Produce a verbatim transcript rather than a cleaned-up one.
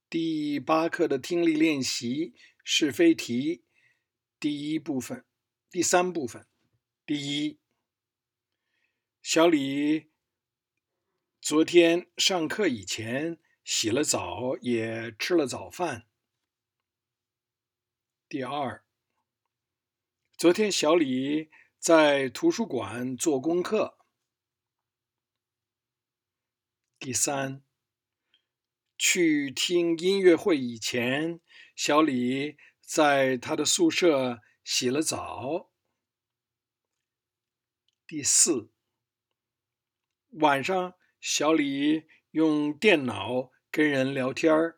第八课的听力练习是非题第一部分，第三部分。第一，小李昨天上课以前洗了澡，也吃了早饭。第二，昨天小李在图书馆做功课。第三，去听音乐会以前，小李在他的宿舍洗了澡。第四，晚上小李用电脑跟人聊天儿。